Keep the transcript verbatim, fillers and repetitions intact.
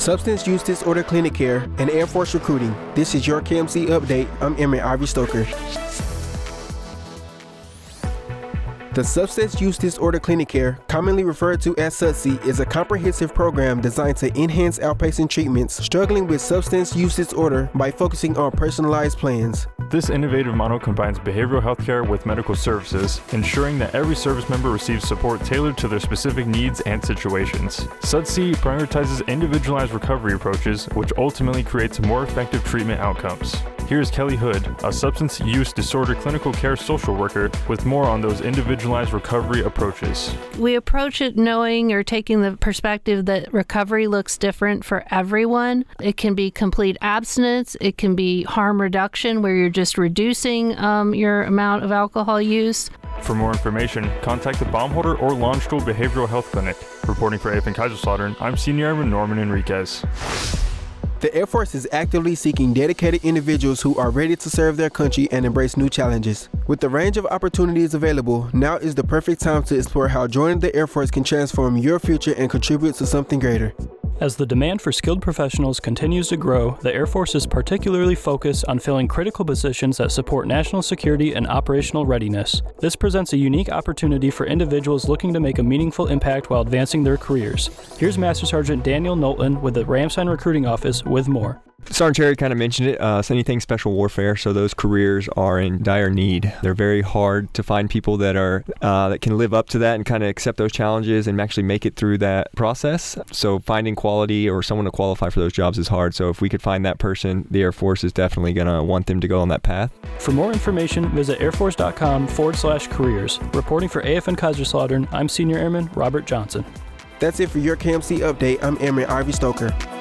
Substance Use Disorder Clinic Care, and Air Force Recruiting. This is your K M C Update. I'm Emmett Ivy Stoker. The Substance Use Disorder Clinic Care, commonly referred to as S U D C, is a comprehensive program designed to enhance outpatient treatments struggling with substance use disorder by focusing on personalized plans. This innovative model combines behavioral health care with medical services, ensuring that every service member receives support tailored to their specific needs and situations. S U D C prioritizes individualized recovery approaches, which ultimately creates more effective treatment outcomes. Here's Kelly Hood, a substance use disorder clinical care social worker, with more on those individualized recovery approaches. We approach it knowing or taking the perspective that recovery looks different for everyone. It can be complete abstinence. It can be harm reduction, where you're just reducing um, your amount of alcohol use. For more information, contact the Baumholder or Launchstoel Behavioral Health Clinic. Reporting for A F N Kaiserslautern, I'm Senior Airman Norman Enriquez. The Air Force is actively seeking dedicated individuals who are ready to serve their country and embrace new challenges. With the range of opportunities available, now is the perfect time to explore how joining the Air Force can transform your future and contribute to something greater. As the demand for skilled professionals continues to grow, the Air Force is particularly focused on filling critical positions that support national security and operational readiness. This presents a unique opportunity for individuals looking to make a meaningful impact while advancing their careers. Here's Master Sergeant Daniel Knowlton with the Ramstein Recruiting Office with more. Sergeant Cherry kind of mentioned it, uh, it's anything special warfare, so those careers are in dire need. They're very hard to find people that are uh, that can live up to that and kind of accept those challenges and actually make it through that process. So finding quality or someone to qualify for those jobs is hard. So if we could find that person, the Air Force is definitely going to want them to go on that path. For more information, visit airforce.com forward slash careers. Reporting for A F N Kaiserslautern, I'm Senior Airman Robert Johnson. That's it for your K M C Update. I'm Airman Ivy Stoker.